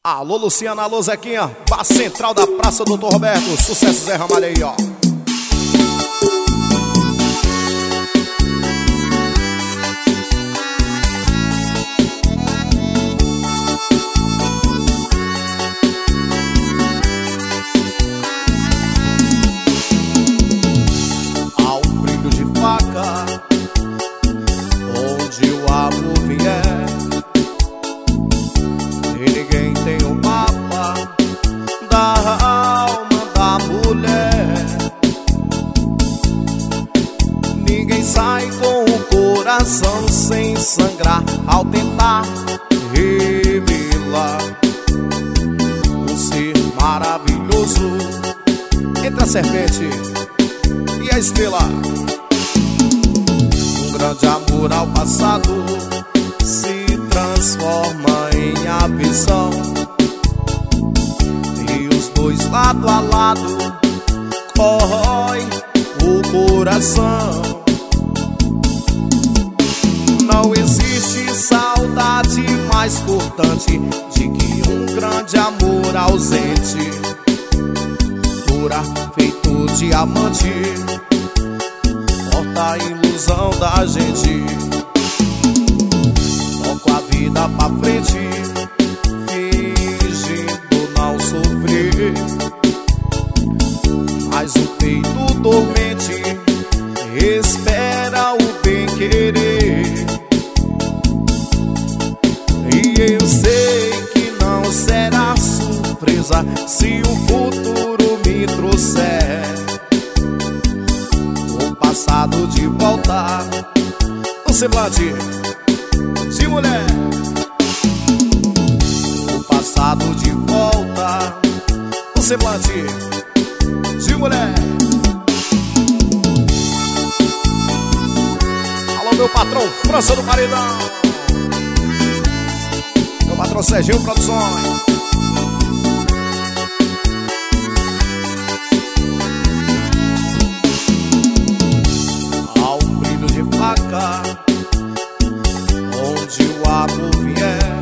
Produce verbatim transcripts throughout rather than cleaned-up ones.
Alô, Luciana, alô, Zequinha, Bar Central da Praça Doutor Roberto. Sucesso, Zé Ramalho aí, ó. Ao brilho de faca, onde o amor vier, e ninguém tem o mapa da alma da mulher. Ninguém sai com o coração sem sangrar ao tentar revelar um ser maravilhoso entre a serpente e a estrela. Um grande amor ao passado se transforma em aflição, e os dois lado a lado corroem o coração. Não existe saudade mais cortante de que um grande amor ausente, pura feito diamante, corta a ilusão da gente. Toco a vida pra frente, fingindo não sofrer, mas o peito dormente espera o bem querer. E eu sei que não será surpresa se o futuro me trouxer o passado de volta no semblante de mulher. O passado de volta no semblante de mulher. Alô, meu patrão França do Paredão, meu patrão Serginho Produções. Ao brilho de faca, onde o amor vier,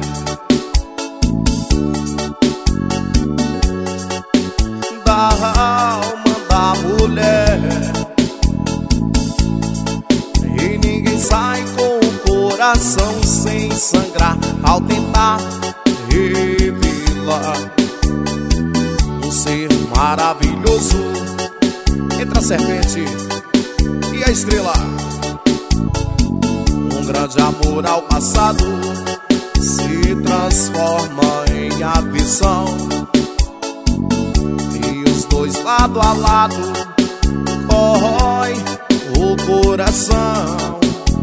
da alma da mulher, e ninguém sai com o coração sem sangrar ao tentar revelar um ser maravilhoso entre a serpente e a estrela. Um grande amor ao passado se transforma em aflição, e os dois lado a lado corroem o coração.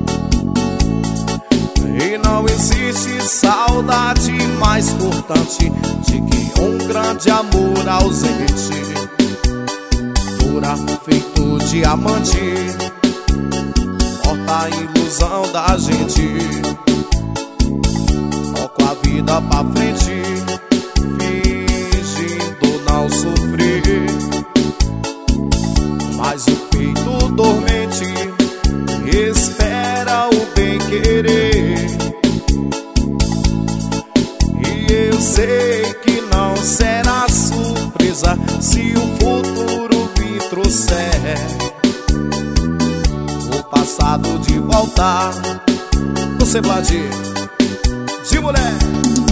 E não existe saudade mais cortante de que um grande amor ausente, pura feito diamante, corta a ilusão da gente. Toco a vida pra frente, fingindo não sofrer, mas o peito dormente espera o bem querer. E eu sei que não será surpresa se o futuro me trouxer o passado de volta no semblante de mulher.